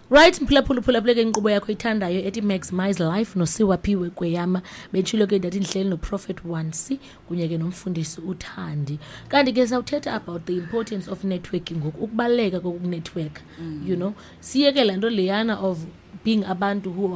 Right, mphulaphula ke inkqubo yakho ithandayo ethi Maximize Life noSiwaphiwe Kweyama betshilo ke ndathi ndihleli noProphet Wansi kunye ke nomfundisi uThandi. Kanti ke sawuthetha about the importance of networking ngoku ukubaleka kokunetwork. You know, siyeke la nto leyana of being abantu who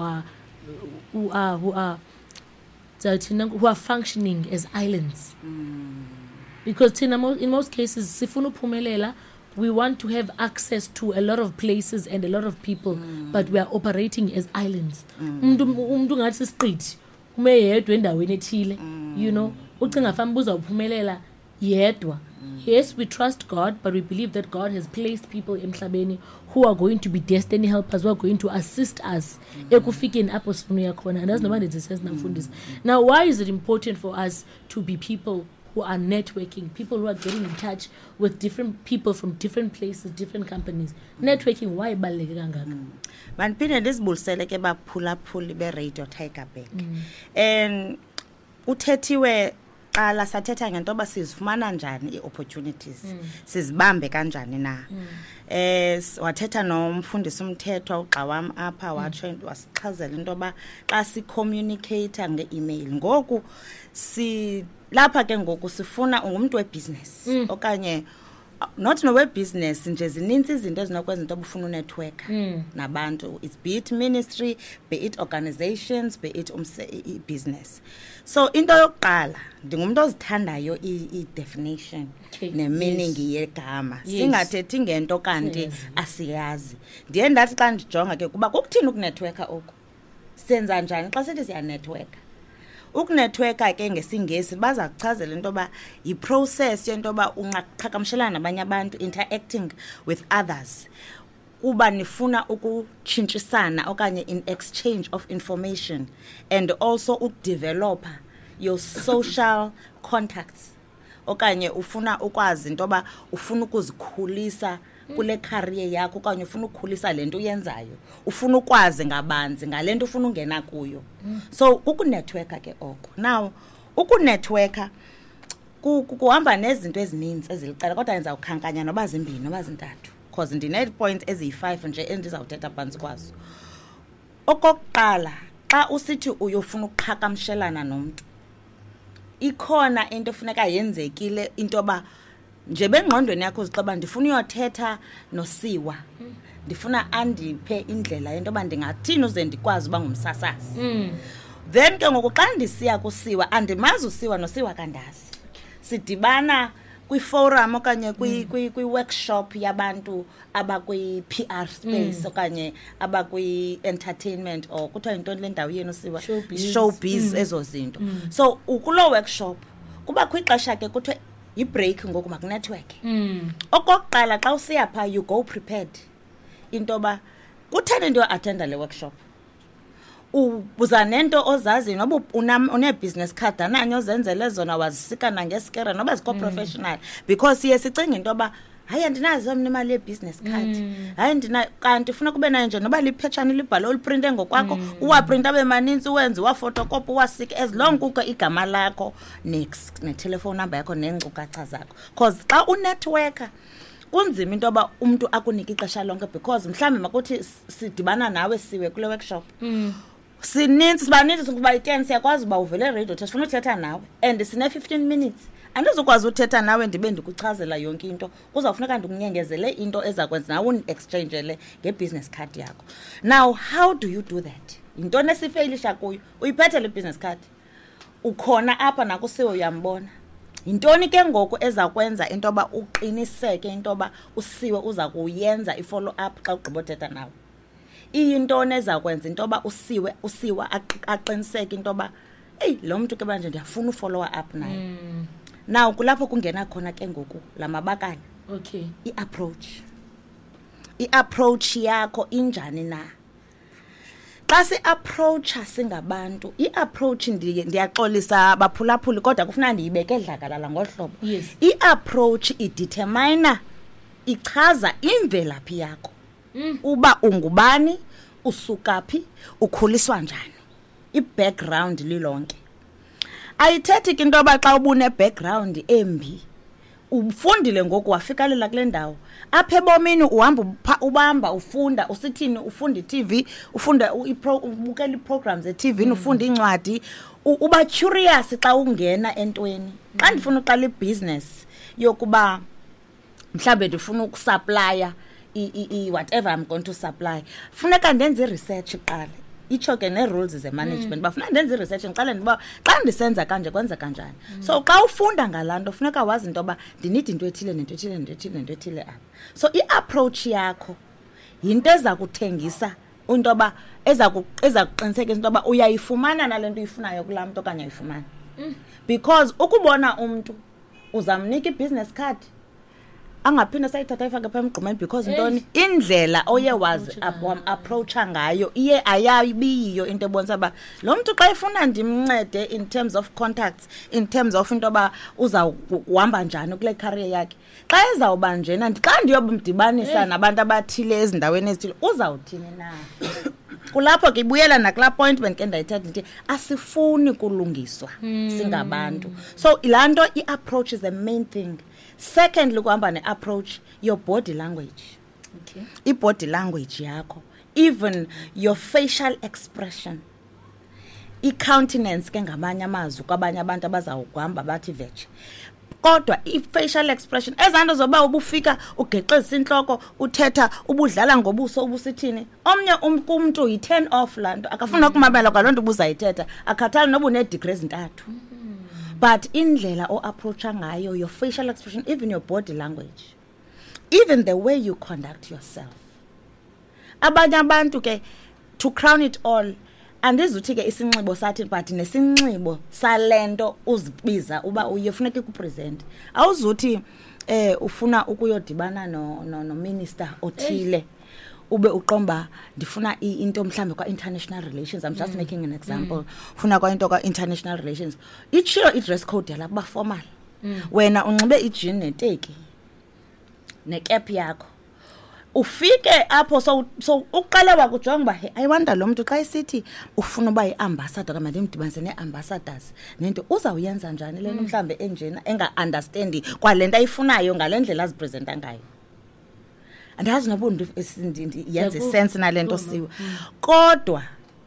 are functioning as islands. Because in most cases sifuna uphumelela, we want to have access to a lot of places and a lot of people, but we are operating as islands. Umuntu ngathi siqithi ume yedwa endaweni ethile, you know, ucinga famba uzawuphumelela yedwa. Yes, we trust God, but we believe that God has placed people emhlabeni who are going to be destiny helpers, who are going to assist us ekufikeni apho sifuna khona. And that's nobody says namfundisi. Now, why is it important for us to be people who are networking, people who are getting in touch with different people from different places, different companies? Networking, why ibaluleke kangaka? Manphinde ndisibulisele ke baphulaphuli be-Radio Tygerberg. And uthethiwe qala sathetha ngento ba sizifumana njani i-opportunities, sizibambe kanjani na. Wathetha nomfundisi umthethwa ugxa wami apha watsho wasixhazela into ba xa si-communicate nge-email. Ngoku lapha ke ngoku sifuna ungumuntu webusiness okanye not no business nje zininzi izinto ezinokwenza into obufuna network nabantu. It's be it ministry, be it organizations, be it business. So into yokuqala ndingumuntu ozithandayo i-definition ne-meaning yegama. Singathethi ngento kanti asiyazi. Ndiye ndathi xa ndijonga ke kuba kukuthini ukunetworka oku, senza njani xa sithi siya networka. Ukunetworka ke ngesingesi baza kuchazela into ba yi-process yento ba unqaqhagamshelana nabanye abantu, interacting with others, kuba nifuna ukutshintshisana okanye in exchange of information, and also udevelop your social contacts, okanye ufuna ukwazi into ba ufuna ukuzikhulisa kule career yakho okanye ufuna ukukhulisa lento uyenzayo, ufuna ukwazi ngabanzi ngalento ufuna ungena kuyo. So ukunetworka ke oko. Now ukunetworka kuhamba nezinto ezininzi eziliqala, kodwa yenza ukhankanya noba zimbini noba zintathu, because ndine points eziyi5 nje endizawuthetha phansi kwazo. Okokuqala, xa usithi uyofuna ukuqhagamshelana nomuntu, ikhona into efuneka yenzekile, into ba nje bengqondweni yakho uzixaba ndifuna uyothetha noSiwa, ndifuna andiphe indlela yento ba ndingathini uze ndikwazi uba ngumsasazi. Then ke ngoku xa ndisiya kuSiwa andimazi uSiwa noSiwa kandazi, sidibana kwi-forum okanye kwi-workshop yabantu abakwi-PR space okanye abakwi-entertainment or kuthiwa yintoni le ndawo yenu Siwa, showbiz ezo zinto. So ukulo workshop kuba kwixesha ke kuthiwa i-break ngoku makunetwork. Okokuqala xa usiya pha you go prepared into ba kutheni nto attenda le workshop, ubuza nento ozazi noba une-business card ananye ozenzele zona wazisika nangesikere noba ziko-professional, because siye sicinga into ba hayi andinazo mna imali ye-business card, hayi kanti ufuna kube nayo nje noba liphetshana libhalo uliprinte ngokwakho, uwaprinta abe maninzi, uwenze uwafotokopi uwasike, as long kukho igama lakho ne-telephone number yakho neenkcukacha zakho. Because xa unetworka kunzima into ba umuntu akunike ixesha lonke, because mhlawumbi makuthi sidibana nawe Siwe kule workshop, sibaninzi ukuba i-10 siyakwazi uba uvele radio sifuna uthetha nawe and sine-15 minutes. Andizokwazi uthetha nawe ndibe ndikuchazela yonke into, kuzawufuneka ndikunyengezele into eza kwenza nawe un-exchangele nge-business card yakho. Now how do you do that? Yintoni esifeyisha kuyo? Uyiphethe le business card, ukhona apha nakuSiwe uyambona. Yintoni ke ngoku eza kwenza into ba uqiniseke into ba uSiwe uza kuyenza i-follow up xa ugqibothetha nawe? Iyintoni eza kwenza into ba uSiwa aqiniseke into ba hey lo muntu ke manje ndiyafuna ufollow up naye. Now kulapho kungena khona ke ngoku lamabakala. Okay. I-approach yakho injani na? Xa si-approacha singabantu, i-approach ndiyaxolisa baphulaphuli kodwa kufuna ndiyibeke dlakalala ngohlobo. Yes. I-approach idetermina, ichaza imvelaphi yakho. Uba ungubani, usukaphi, ukhuliswa njani. I-background lilonke. Ayithethi ke into ba xa ubune background embi ufundile ngoku wafikalela kule ndawo apha ebomini uhamba ubamba ufunda usithini ufunda iTV ufunda ubukela iprograms eTV ufunda incwadi uba curious xa ungena entweni xa ndifuna uqala ibusiness yokuba mhlambe ndifuna ukusupplya whatever I'm going to supply funeka ndenze research iqala itsho ke ne-rules ze-management bafuna ndenze i-research ngiqale ndiba xa ndisenza kanje kwenza kanjani so xa ufunda ngalanto funeka wazi into yoba ndinida into ethile nento ethile nento ethile nento ethile apha so i-approach yakho yinto eza kuthengisa into yoba eza kuqinisekisa into yoba uyayifumana nale nto uyifunayo kulaa mntu okanye ayifumani because ukubona umntu uzamnika i-business card angaphinde sayithatha ifake pha emgqumeni because intoni indlela oye wazi approacha ngayo iye ayabiyiyo into ebonisa ba lo mntu xa ifuna ndimncede in terms of contacts in terms of into ba uzawuhamba njani kule career yakhe xa ezawuba njena xa ndiyobumdibanisa nabantu abathile ezindaweni ezithile uzawuthini na kulapho ke ibuyela nakula appointment ke ndayithatha nje asifuni kulungiswa singabantu so ilanto i-approach is the main thing. Secondly, kuhamba ne-approach your body language. Okay. I-body language yakho, even your facial expression. I-countenance ke ngamanye amazwi kwabanye abantu abazawuhamba bathi vetshe. Kodwa i-facial expression ezanto zoba ubufika ugeqeza inhloko uthetha ubudlala ngobuso ubusithini omnye umuntu yi-turn off lanto akafuna ukumabela kwalonto ubuzayithetha akhathali noba une-degree ezintathu. But indlela o approacha ngayo your facial expression even your body language even the way you conduct yourself abanye abantu ke to crown it all andizuthi ke isinxibo sathi but nesinxibo salento uzibiza uba uyefuneka ikupresent awuzuthi ufuna ukuyodibana no minister othile ube uqomba ndifuna into mhlambe kwa international relations I'm just making an example ufuna kwa into kwa international relations ichiro i-dress code yala kuba formal wena unxibe i-jean neteki necap yakho ufike apho so uqale wakujonga ba I wonder lo muntu xa isithi ufuna uba yi-ambassador kama ndimdibanise ne-ambassadors nento uzawuyenza njani lento mhlambe enjena enga-understandi kwalento ayifunayo ngalendlela azipresenta ngayo andazi nobundi yenze sense nalento siwe kodwa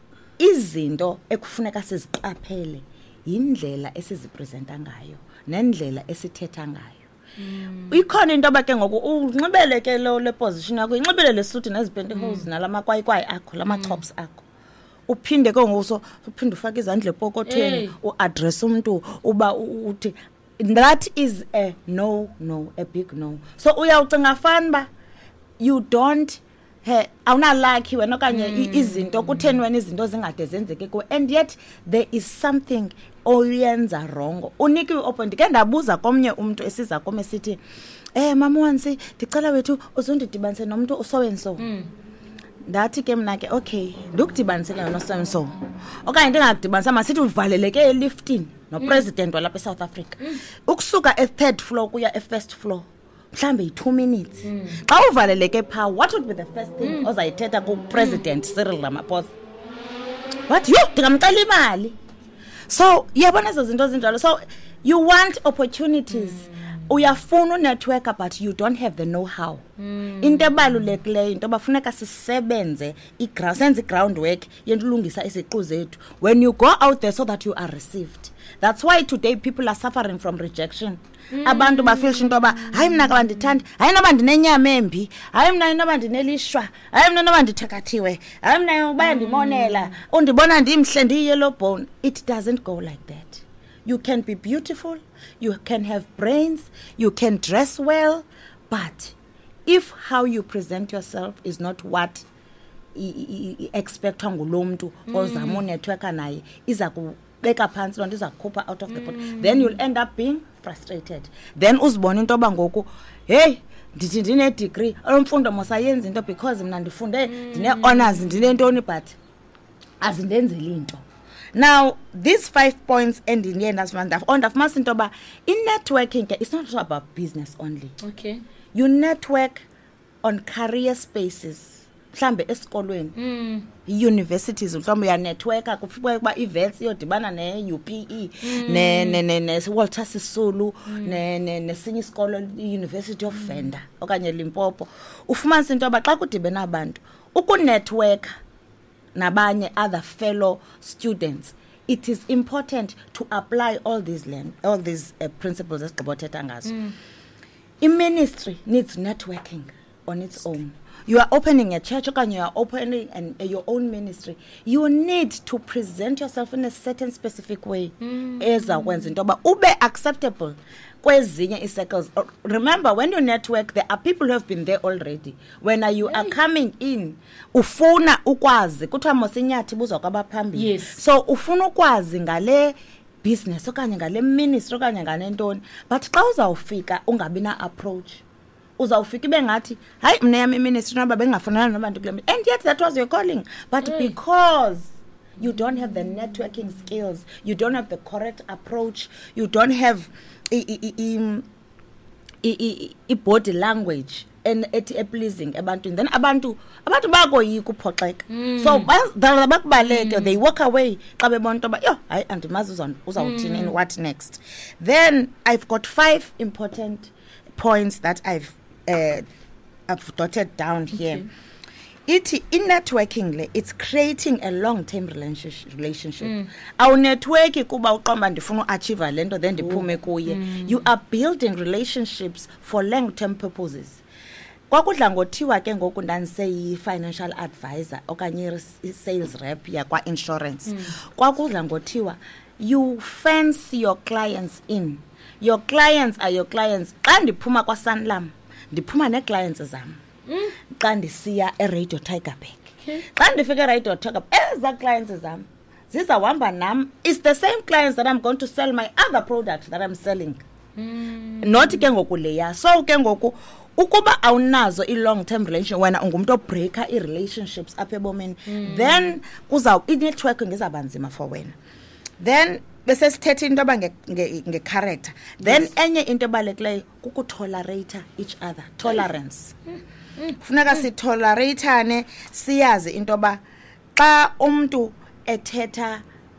izinto ekufuneka siziqaphele indlela esizipresenta ngayo nendlela esithetha ngayo ikhona into abake ngoku unxibele ke le position yakho inxibele lesuit nezipentehose nalamakwayikwayi akho lamachops akho uphinde ke ngoso uphinde ufake izandla epokothweni uaddress umuntu uba uthi that is a no a big no so uyawucinga fanba you don't awunalakhi wena okanye izinto kutheni wena izinto zingade zenzeke ku and yet there is something oyenza wrong uniki open ke ndabuza komnye umuntu esiza kome sithi mama wansi ndicela wethu uzondidibanise nomuntu usowenso ndathi ke mina ke okay ndikudibanisela nosowenso okanye ndingadibanisa masithi uvaleleke eliftini no president walapha eSouth Africa ukusuka e3rd floor kuya e1st floor mhlambe yi2 minutes xa uvaleleke pha what would be the first thing ozayithetha ku president Cyril Ramaphosa what you ndingamcela imali so yabona ezo zinto zinjalo so you want opportunities uyafuna network but you don't have the know-how into ebalulekileyo into bafuneka sisebenze senze groundwork yentulungisa isiqu zethu when you go out there so that you are received. That's why today people are suffering from rejection. Abantu bafeel into ba hayi mina ka bandithanda hayi noba ndinenyama embi hayi mina noba ndinelishwa hayi mina noba ndithakathiwe hayi mina bayandimonela undibona ndimhle ndiyellow bone. It doesn't go like that. You can be beautiful, you can have brains, you can dress well, but if how you present yourself is not what expectwa ngulo mntu ozama network naye iza kubeka phansi lonto iza kukhupha out of the pot, then you'll end up being frustrated. Then uzibona into ba ngoku hey ndithi ndine degree alomfundo mosayenza into because mina ndifunde ndine honors ndine ntoni but azindenzeli into. Now these 5 points ending here ndafumana into ba in networking it's not about business only. Okay. You network on career spaces mhlambe esikolweni universities mhlawumbe ya networker kufika kuba events iyodibana ne UPE ne Walter Sisulu nesinye isikolo University of Venda okanye Limpopo ufumanisa into aba xa kudibena abantu ukunetwork nabanye other fellow students. It is important to apply all these principles esigqibothetha ngazo. I-ministry needs networking on its own. You are opening a church or you are opening your own ministry. You need to present yourself in a certain specific way. Ezakwenza into ba ube acceptable kwezinye i-circles. Remember, when you network, there are people who have been there already. When you are coming in, ufuna ukwazi kuthiwa mosinyathi buzwa kwabaphambili. Yes. So ufuna ukwazi ngale business okanye ngale ministry okanye ngale ntoni, but xa uzawufika ungabi na approach uzawufika ibe ngathi hayi mna yami ministry noba bengafanana nabantu kule and yet that was your calling, but because you don't have the networking skills, you don't have the correct approach, you don't have body language and pleasing ebantwini, then abantu bayakoyika uphoxeka. So bakubaleke, they walk away xa bebona into ba yo hayi andimazi uzawuthini and what next. Then I've got 5 important points that I've dotted down here. In networking, it's creating a long-term relationship. Our network kuba uqomba ndifuna achieve lento then ndiphume kuye. You are building relationships for long-term purposes. Kwakudla ngothiwa ke ngoku ndandise financial advisor okanye sales rep yakwa insurance. Kwakudla ngothiwa you fence your clients in. Your clients are your clients. Xa ndiphuma kwa Sanlam, ndiphuma ne clients zam. Xa ndisiya eRadio Tygerberg. Xa ndifika eRadio Tygerberg, eza clients zam zizawuhamba nam. It's the same clients that I'm going to sell my other product that I'm selling. Not ke ngoku leya. So ke ngoku ukuba awunazo i-long-term relationship wena ungumuntu obreaker i-relationships apha ebomini, then i-networking izabanzima for wena. Then bese sithethe into aba nge-character. Then enye into ebalulekileyo kukutolerate each other. Tolerance. Funeka sitolerateane, siyazi into ba xa umuntu ethetha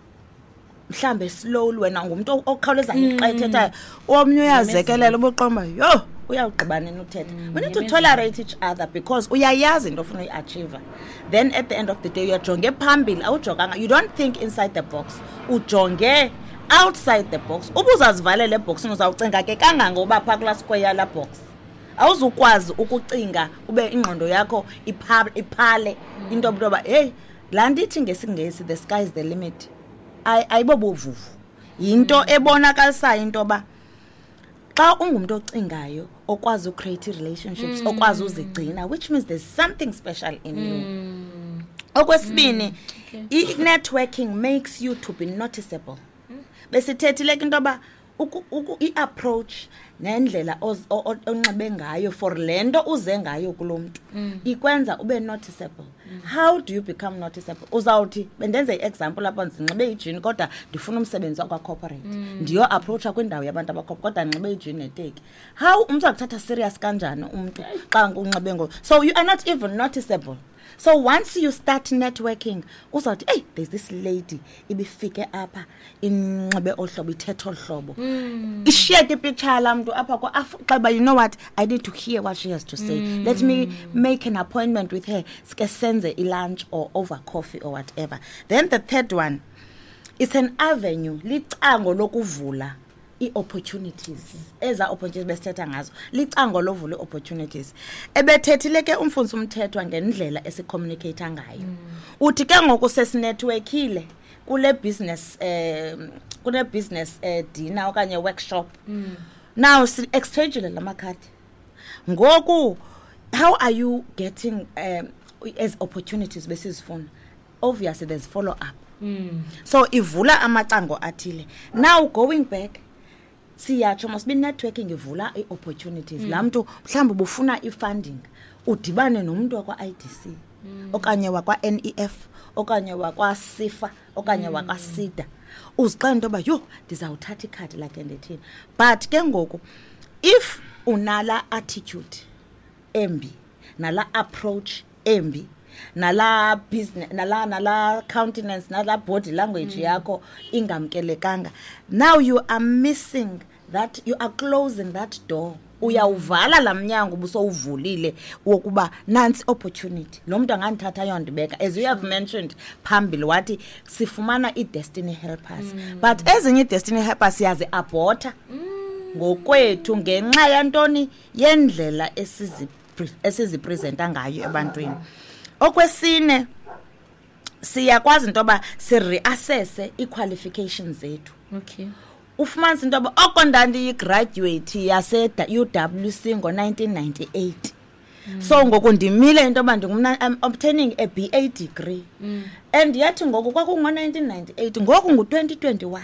mhlambe slowly wena ngumuntu okhawuleza xa ethetha omnye uyazekelela ubuqomba yo uyawugqibana nothetha. We need to tolerate each other because uyayazi into ofuna uyiachieve. Then at the end of the day uyajonge phambili awujonganga. You don't think inside the box, ujonge outside the box. Ubuzazivalela ebox uzawucinga ke kangangoba pha kula square la box. Awuzukwazi ukucinga ube ingqondo yakho iphale into oba hey la ndithi ngesingesi the sky is the limit. Ayibobuvuvu. Yinto ebonakalisayo into ba xa ungumuntu ocingayo okwazi ucreate relationships okwazi uzigcina, which means there's something special in you. Okwesibini, networking makes you to be noticeable. Besithethile into ba i-approach nendlela onxibe ngayo for lento uze ngayo kulomuntu ikwenza ube noticeable. How do you become noticeable? Uzawuthi bendenze i-example lapha ndinxibe ijini kodwa ndifuna umsebenzi wakwa corporate. Ndiyo approach kwindawo yabantu abakho kodwa ndinxibe ijini neteki. How umuntu akuthatha serious kanjani umuntu xa unxibe ngo? So you are not even noticeable. So once you start networking, uzawuthi hey there's this lady ibifike apha inxibe ohlobo ithethe ohlobo. Ishare the picture la muntu apha kwa xaba, you know what, I need to hear what she has to say. Let me make an appointment with her. Sike senze lunch or over coffee or whatever. Then the third one, it's an avenue, licango lokuvula i-opportunities. Eza opportunities besithetha ngazo licango lovula opportunities. Ebethethile ke umfundisi umthethwa ngendlela esicommunicate ngayo. Uthi ke ngoku sesinetworkile kule business dinner okanye workshop. Now exchange la makhadi. Ngoku how are you getting as opportunities besizifuna? Obviously there's follow up. So ivula amacango athile. Now going back, siyatsho must be networking ivula i-opportunities. La mntu mhlawumbe ubufuna i-funding udibane nomuntu wakwa IDC okanye wakwa NEF okanye wakwa SIFA okanye wakwa SIDA. Uzixela into ba yo ndizawuthatha ikhadi like ndethini. But ke ngoku if unala attitude embi nala approach embi, nala business nala countenance nala body language yakho ingamkelekanga, now you are missing that, you are closing that door. Uyawuvala lamnyango ubusowuvulile wokuba nansi opportunity lo muntu angandithatha yondibeka, as you have mentioned phambili wathi sifumana i-destiny helpers, but ezinye i-destiny helpers siyazi aborta ngokwethu ngenxa yantoni yendlela esizipresenta ngayo ebantwini. Okwesine, siyakwazi into yoba si-reassesse i-qualifications zethu. Okay. Ufumanisa into yoba oko ndandiyigraduate yase-UWC ngo-1998. So ngoku ndimile into yoba I'm obtaining a BA degree. And yathi ngoku kwakungo-1998, ngoku ngu-2021.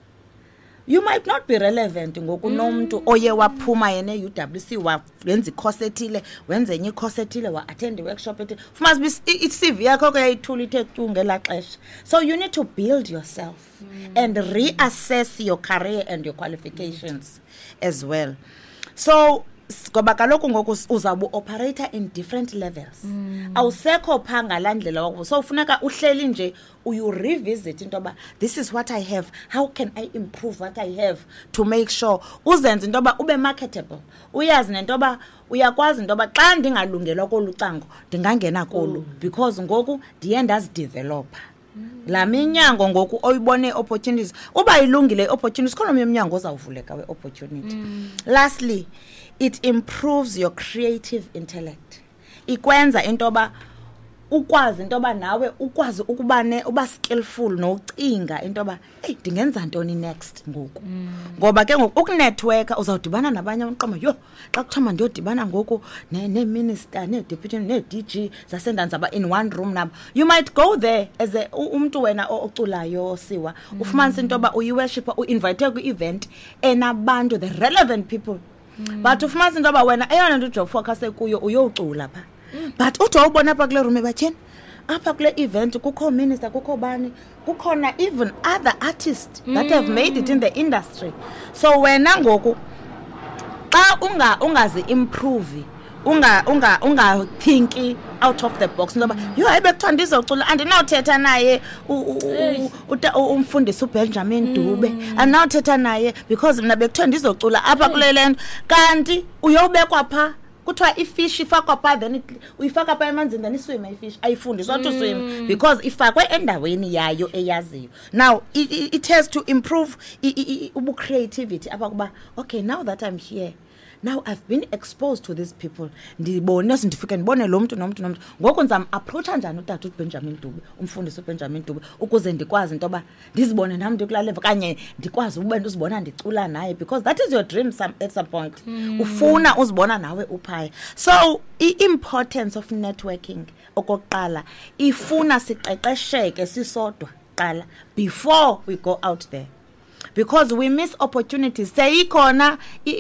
You might not be relevant ngoku nomntu oye waphuma yene UWC wenza i-course ethile, wenza enye i-course ethile, wa-attend i-workshop ethile. Fumanisa i-CV yakho yayithula ithe tu ngela xesha. So you need to build yourself and reassess your career and your qualifications as well. So ngoba kaloku ngoku uzawubu operator in different levels. Awusekho pha ngalandlela wakho. So ufuneka uhleli nje you revisit into yoba this is what I have, how can I improve what I have to make sure uzenze into yoba ube marketable. Uyazi nento yoba uyakwazi into yoba xa ndingalungelwa kolucango ndingangena kolu because ngoku ndiye ndazidevelopa. La minyango ngoku oyibone opportunities, uba ilungile opportunities khona umnyango ozawuvuleka we-opportunity. Lastly, it improves your creative intellect. Ikwenza into yoba ukwazi into yoba nawe ukwazi uba skillful nocinga into yoba hey ndingenza ntoni next ngoku. Ngoba ke ngoku ukunetworka uzawudibana nabanye umqomo, yo xa kuthoma ndiyodibana ngoku ne-minister ne-deputy ne-DG zasendanzaba in one room nabo. You might go there as umntu wena oculayo siwa ufumanisa into yoba uyi-worshiper uinvite kwi-event enabantu the relevant people. But ufumanisa into yoba wena eyona nto ujob focus kuyo uyocula pha. But uthi wawubona apha kule room ebatyheni apha kule event kukho minister, kukho bani, kukhona even other artists that have made it in the industry. So wena ngoku xa ungazi improve ungathinki out of the box ngoba yo hayi bekuthiwa ndizocula andinawuthetha naye umfundisi uBenjamin Dube, andinawuthetha naye because mina bekuthiwa ndizocula apha kule lento, kanti uyobekwa pha kuthiwa ifish ifakwa pha then uyifaka pha emanzini then iswime ifish ayifundiswa to swim because ifakwe endaweni yayo eyaziyo. Now it has to improve creativity apha kuba okay, now that I'm here, now I've been exposed to these people, ndibone sindifike ndibone lo mntu nomntu ngoku ndizam approacha njani utata uBenjamin Dube, umfundisi uBenjamin Dube, ukuze ndikwazi into yoba ndizibone nam ndikula level kanye ndikwazi ube ndizibona ndicula naye because that is your dream at some point. Ufuna uzibona nawe uphaya. So i-importance of networking okokuqala ifuna siqeqesheke sisodwa qala before we go out there. Because we miss opportunities. Seyikhona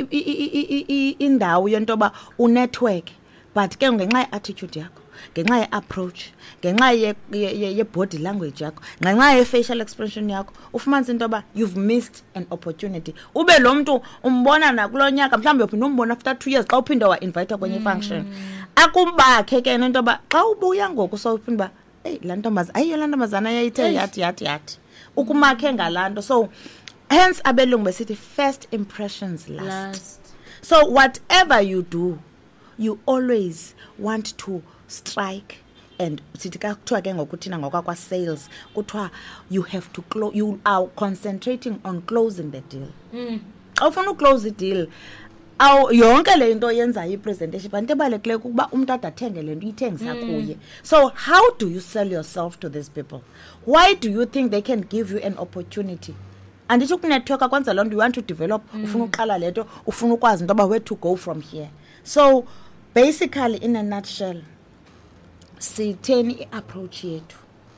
indawo yento ba unetwork, but ke ngenxa ye-attitude yakho, ngenxa ye-approach, ngenxa ye-body language yakho, ngenxa ye-facial expression yakho, ufumanisa into ba you've missed an opportunity. Ube lo mntu umbona nakulo nyaka mhlawumbe uphinda umbona after 2 years xa uphinda wa-invite kwenye function. Akumbakhe ke into ba xa ubuya ngoku sowuphinda ba hey laa ntombazana ayiyo laa ntombazana yayithe yathi ukumakhe ngalaa nto. So hence abelungu besithi first impressions last. So whatever you do, you always want to strike, and sithi kuthiwa ke ngokuthina ngokwakwa sales kuthiwa you have to close, you are concentrating on closing the deal. Xa ufuna uclose the deal yonke le nto yenzayo i-presentation bantu ebalekile ukuba umntu athenge le nto uyithengisa kuye. So how do you sell yourself to these people? Why do you think they can give you an opportunity? And it's network kwanza loo nto, you want to develop, ufuna uqala le nto, ufuna ukwazi into yoba where to go from here. So basically in a nutshell sitheni i-approach yethu,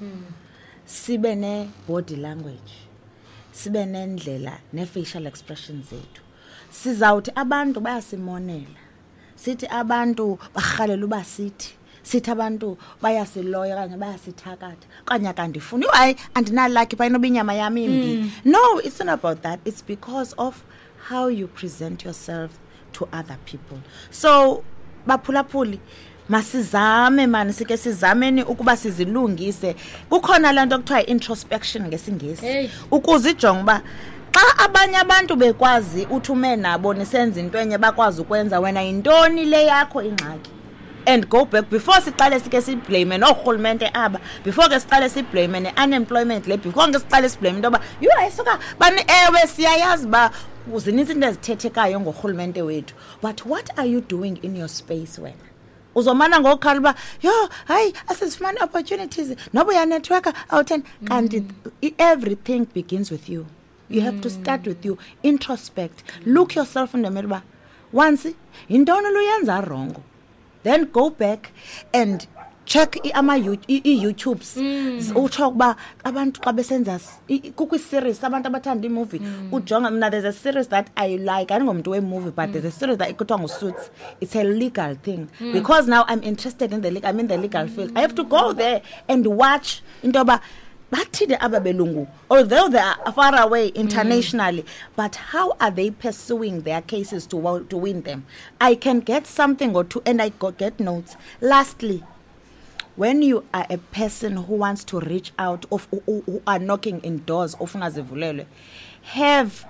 sibe ne-body language, sibe nendlela ne-facial expressions zethu. Sizawuthi abantu bayasimonela, sithi abantu barhalela uba sithi abantu bayasiloya kanye bayasithakatha kanye kandifuni hayi andinalaki pha inoba inyama yami imbi. No, it's not about that. It's because of how you present yourself to other people. So baphulaphuli masizame man sike sizameni ukuba sizilungise kukhona lento okuthiwa introspection ngesingesi ukuzijonga ba xa abanye abantu bekwazi uthume nabo nisenza into enye bakwazi ukwenza wena intoni le yakho ingxaki and go back before siqale sike siblame noRhulumente aba before ke siqale siblame neunemployment le before ke siqale siblame into ba you ayisuka bani ewe siyayazi ba uzininzi into ezithethekayo ngoRhulumente wethu but what are you doing in your space wena uzomana ngokhala ba yo hayi asizifumana opportunities noba ya networker awutheni kanti everything begins with you. You have to start with you, introspect, look yourself in the mirror. Once intoni luyenza wrong, then go back and check YouTubes. Utalk ba abantu xa besenza kukwi series abantu abathanda movie. Ujonga mina there's a series that I like. I don't know movie but there's a series that ikuthiwa Suits. It's a legal thing because now I'm interested in I'm in the legal field. I have to go there and watch into ba bathide ababelungu although they are far away internationally but how are they pursuing their cases to win them? I can get something or two and I get notes. Lastly, when you are a person who wants to reach out who are knocking in doors ofuna zivulelwe have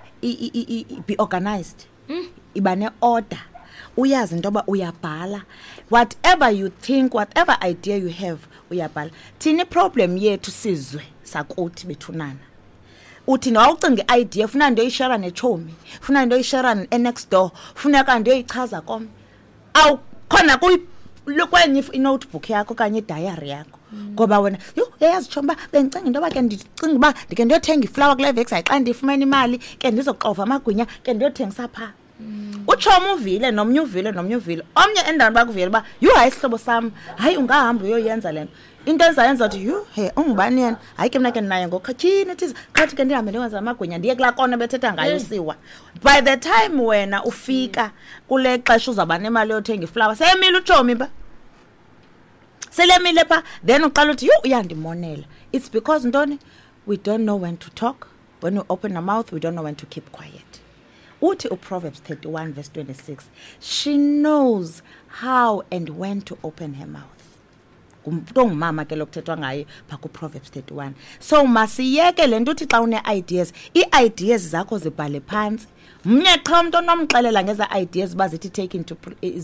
be organized ibane order uyazi into ba uyabhala whatever you think whatever idea you have uyabhala thini problem yethu sizwe sakuthi bethunana uthi nawucinga idea ufuna nto ishare nechomi ufuna nto ishare next door funeka nto ichaza kom aw khona kwenye notebook yakho kanye diary yakho ngoba wena yo yayazichomba bengicinga into ba ke ndicinga ba ndike ndiyothenga iflower kule vex xa ndifumana imali ke ndizoqova amagwinya ke ndiyothengisa pha uchomo uvile nomnye uvile omnye endaweni bakuvile ba you hayi sihlobo sami hayi ungahamba uyoyenza lento into ezayenza uthi you he ungubani yena hayi ke mina ke naye ngokhathini ethi khathi ke ndihambe ndiyenza amagwinya ndiye kula kona bethetha ngayo siwa by the time wena ufika kule xesha uzaba nemali yothenga iflower seyemile uchomi ba selemile pha then uqala uthi you uyandimonela. It's because ntoni we don't know when to talk. When we open our mouth we don't know when to keep quiet. Uthi Proverbs 31 verse 26 she knows how and when to open her mouth. Ngumama ke lokuthethwa ngaye pha ku Proverbs 31. So masiyeke lento uthi xa une ideas ideas zakho zibhale phansi mnye qha umuntu onomxelela ngeza ideas bazithi take into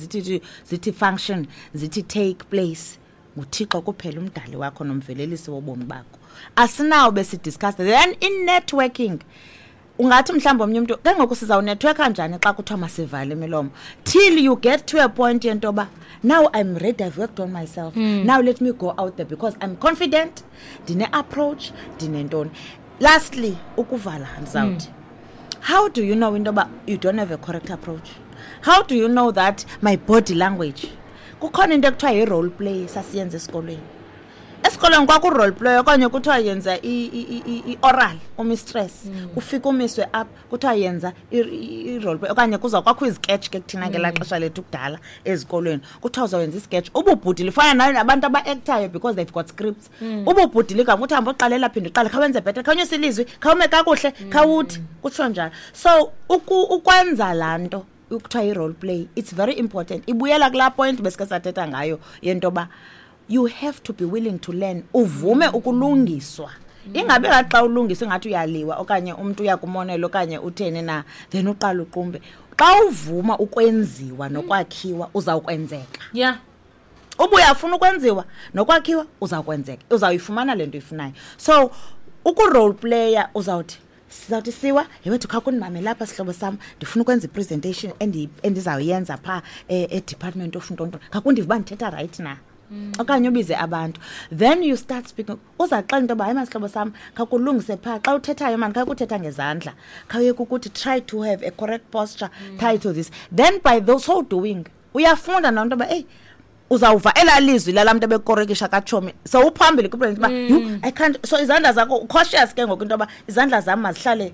zithi function zithi take place uThixo kuphela umdali wakho nomvelelisi wobomi bakho asinawo besidiscuss then in networking ungathi mhlawumbe omnye umuntu ke ngoku siza unetwork kanjani xa kuthiwa masivale imilomo till you get to a point yentoba now I'm ready, I've worked on myself. Now let me go out there because I'm confident dine approach dine ntoni. Lastly ukuvala ndizawuthi how do you know intoba you don't have a correct approach? How do you know that my body language kukhona into ekuthiwa yi-role play sasiyenza esikolweni esikolweni kwaku role play okanye kuthiwa yenza i-oral umistress ufika umiswe up kuthiwa yenza i-role play okanye kuza kwakho iziketch ke kuthina ngela xesha lethu kudala ezikolweni kuthiwa uzawenza isketch ububhudile lifana nabantu aba-actayo because they've got scripts ububhudile kam kuthi hamba uqalela phinde uqale khawenze better khawunyusa ilizwi khawume kakuhle khawuthi kutsho njalo so ukwenza laa nto ukuthiwa i-role play it's very important ibuyela kulaa point besike sathetha ngayo yentoba you have to be willing to learn uvume ukulungiswa ingabe xa ulungisa ngathi uyaliwa okanye umuntu uyakumonela okanye uthene na then uqala uqumbe xa uvuma ukwenziwa nokwakhiwa uzawukwenzeka yeah ubuyafuna ukwenziwa nokwakhiwa uzawukwenzeka uzawuyifumana lento uyifunayo so uku-role player uzawuthi sizawuthi siwa yewethu khakuni lapha sihlobo sami ndifuna ukwenza i-presentation endizawuyenza pha e-department of ntonto khakundiva uba ndithetha right na okanye ubize abantu then you start speaking uzaxela into ba hayi masihlobo sami khakulungise pha xa uthethayo mani khakuthetha ngezandla khawuyeka ukuthi try to have a correct posture try to this then by those so doing uyafunda nanto ba uzawuva elalizwi lalamntu bekorekisha kachomi so uphambili kuphela ba I can't so izandla zakho cautious ke ngoku into ba izandla zami mazihlale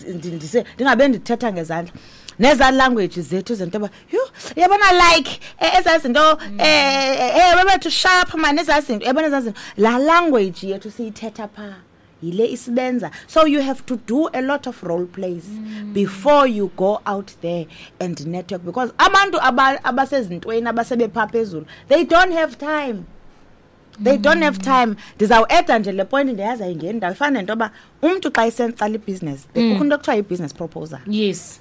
ndingabe ndithetha ngezandla neza language zethu izinto ba yabona like ezazinto bebe to sharp man ezazinto yabona ezazinto la language yethu siyithetha pha yile isibenza. So you have to do a lot of role plays before you go out there and network, because abantu abasezintweni abasebepha phezulu, they don't have time. They don't have time. Ndizawueda nje le point ndiyaza ingeni ndawo ifana nento ba umuntu xa isenqala ibusiness kukho into ekuthiwa i-business proposal. Yes.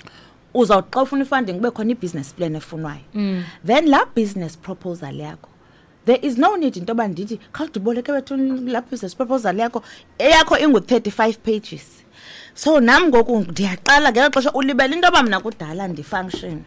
Uzawuxa ufuna ifunding kube khona i-business plan efunwayo. Then la business proposal yakho, there is no need into ba ndithi khawudiboleke wethu la business proposal yakho eyakho ingu-35 pages. So nam ngoku ndiyaqala ngelo xesha ulibele into ba mna kudala ndifunction.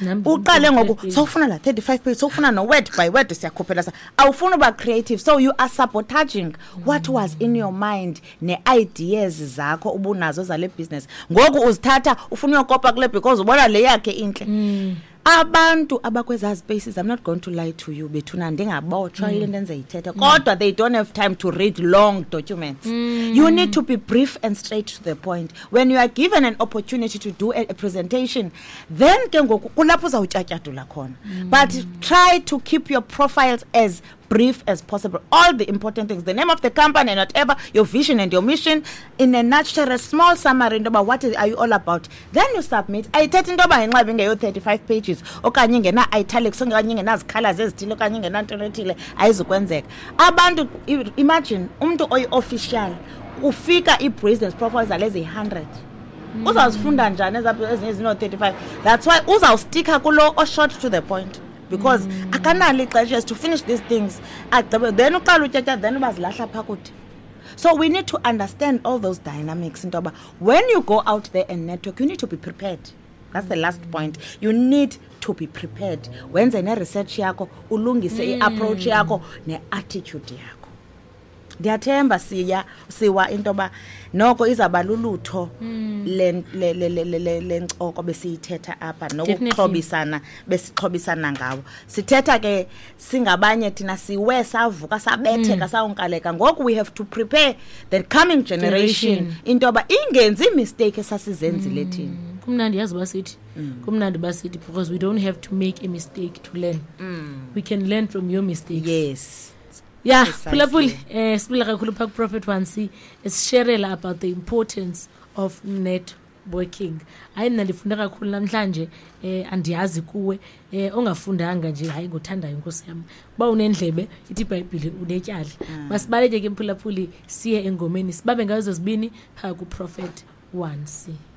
Uqale ngoku sowufuna la 35 pages, sowufuna no word by word siyakhophela sa awufuna ba creative, so you are sabotaging what was in your mind ne ideas zakho ubunazo zale business. Ngoku uzithatha ufuna uyokopa kule because ubona le yakhe inhle. Abantu abakweza spaces, I'm not going to lie to you, bethuna ndingabotshwa ile ndenze ithethe kodwa they don't have time to read long documents. You need to be brief and straight to the point. When you are given an opportunity to do a presentation, then ke ngoku kulapho uzawutyatyadula khona. But try to keep your profiles as brief as possible. All the important things, the name of the company and whatever, your vision and your mission, in a nutshell, a small summary about what are you all about. Then you submit. I tell you about 35 pages. Okanye ngena italics, okanye ngena colors ezithile, okanye ngena nto ethile ayizukwenzeka. Abantu imagine umuntu oyi-official ufika i-business proposal ezi-100. Uzawuzifunda njani ezino 35? That's why uzawusticka kulo o short to the point. Because akanali ixesha to finish these things then uqala uthetha then bazilahla phakuthi. So we need to understand all those dynamics into ba when you go out there and network, you need to be prepared. That's the last point. You need to be prepared. Wenze ne research yakho, ulungise i-approach yakho ne-attitude yakho. Ndiyathemba siwa into ba noko izabalulutho le ncoko besiyithetha apha nokuxhobisana besixhobisana ngawo. Sithetha ke singabanye thina siwe savuka sabetheka sawunkaleka. Ngoku we have to prepare the coming generation into ba ingenzi mistake esasizenzile thina. Kumnandi yazi basithi kumnandi basithi because we don't have to make a mistake to learn. We can learn from your mistakes. Yes. Yeah, Pulapuli, sibula kakhulu pha Prophet Wansi esisharela about the importance of networking. Hayi mina ndifunda kakhulu namhlanje andiyazi kuwe ongafundanga nje hayi ngothandayo inkosi yami. Ba unendlebe ithi iBhayibheli unetyala. Masibaleke ke Pulapuli siye engomeni sibabe ngazo zibini pha ku Prophet Wansi.